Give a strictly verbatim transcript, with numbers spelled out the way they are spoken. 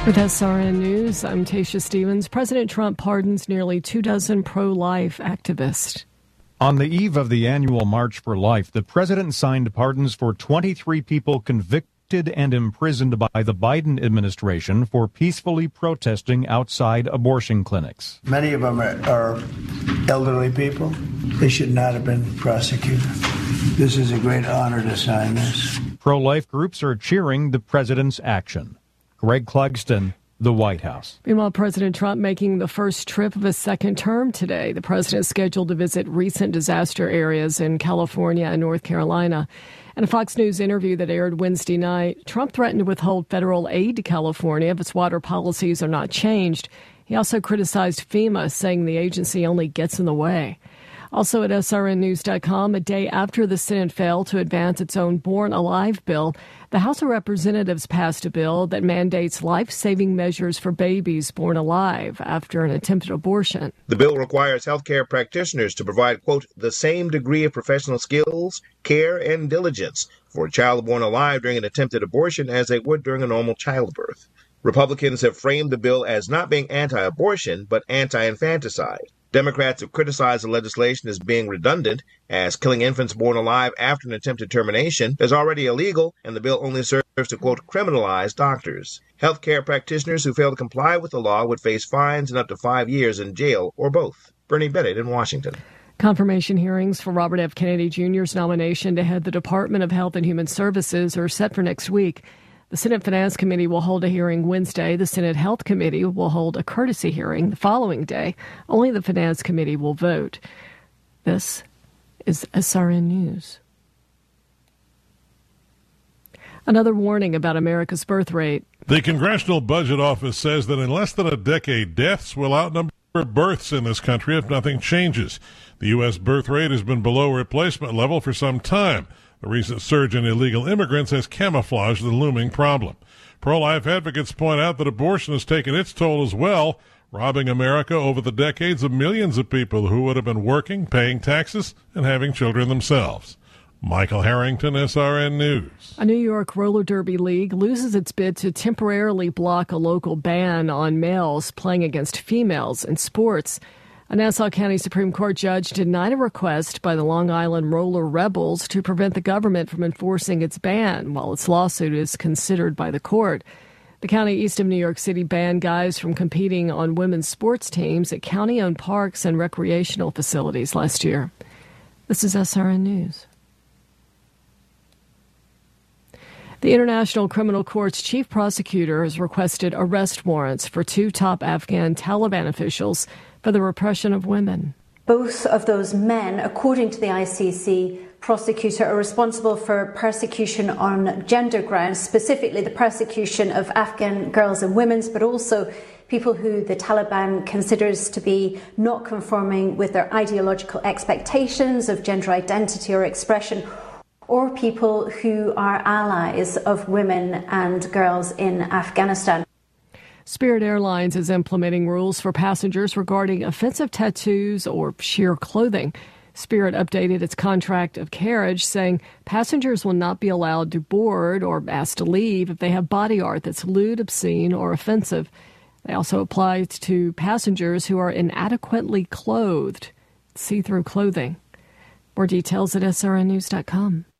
With S R N News, I'm Tasha Stevens. President Trump pardons nearly two dozen pro-life activists. On the eve of the annual March for Life, the president signed pardons for twenty-three people convicted and imprisoned by the Biden administration for peacefully protesting outside abortion clinics. Many of them are, are elderly people. They should not have been prosecuted. This is a great honor to sign this. Pro-life groups are cheering the president's action. Greg Clugston, the White House. Meanwhile, President Trump making the first trip of his second term today. The president is scheduled to visit recent disaster areas in California and North Carolina. In a Fox News interview that aired Wednesday night, Trump threatened to withhold federal aid to California if its water policies are not changed. He also criticized FEMA, saying the agency only gets in the way. Also at S R N news dot com, a day after the Senate failed to advance its own Born Alive bill, the House of Representatives passed a bill that mandates life-saving measures for babies born alive after an attempted abortion. The bill requires healthcare practitioners to provide, quote, the same degree of professional skills, care, and diligence for a child born alive during an attempted abortion as they would during a normal childbirth. Republicans have framed the bill as not being anti-abortion, but anti-infanticide. Democrats have criticized the legislation as being redundant, as killing infants born alive after an attempted termination is already illegal, and the bill only serves to, quote, criminalize doctors. Healthcare practitioners who fail to comply with the law would face fines and up to five years in jail, or both. Bernie Bennett in Washington. Confirmation hearings for Robert F. Kennedy Junior's nomination to head the Department of Health and Human Services are set for next week. The Senate Finance Committee will hold a hearing Wednesday. The Senate Health Committee will hold a courtesy hearing the following day. Only the Finance Committee will vote. This is S R N News. Another warning about America's birth rate. The Congressional Budget Office says that in less than a decade, deaths will outnumber births in this country if nothing changes. The U S birth rate has been below replacement level for some time. The recent surge in illegal immigrants has camouflaged the looming problem. Pro-life advocates point out that abortion has taken its toll as well, robbing America over the decades of millions of people who would have been working, paying taxes, and having children themselves. Michael Harrington, S R N News. A New York roller derby league loses its bid to temporarily block a local ban on males playing against females in sports. A Nassau County Supreme Court judge denied a request by the Long Island Roller Rebels to prevent the government from enforcing its ban while its lawsuit is considered by the court. The county east of New York City banned guys from competing on women's sports teams at county-owned parks and recreational facilities last year. This is S R N News. The International Criminal Court's chief prosecutor has requested arrest warrants for two top Afghan Taliban officials for the repression of women. Both of those men, according to the I C C prosecutor, are responsible for persecution on gender grounds, specifically the persecution of Afghan girls and women, but also people who the Taliban considers to be not conforming with their ideological expectations of gender identity or expression, or people who are allies of women and girls in Afghanistan. Spirit Airlines is implementing rules for passengers regarding offensive tattoos or sheer clothing. Spirit updated its contract of carriage, saying passengers will not be allowed to board or asked to leave if they have body art that's lewd, obscene, or offensive. They also apply to passengers who are inadequately clothed, see-through clothing. More details at S R N news dot com.